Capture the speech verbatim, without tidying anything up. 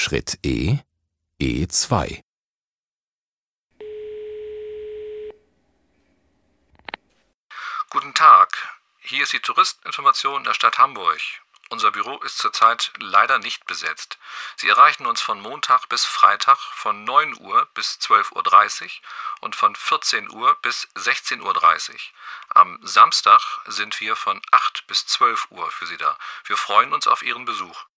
Schritt E, E zwei. Guten Tag, hier ist die Touristeninformation der Stadt Hamburg. Unser Büro ist zurzeit leider nicht besetzt. Sie erreichen uns von Montag bis Freitag von neun Uhr bis zwölf Uhr dreißig und von vierzehn Uhr bis sechzehn Uhr dreißig. Am Samstag sind wir von acht bis zwölf Uhr für Sie da. Wir freuen uns auf Ihren Besuch.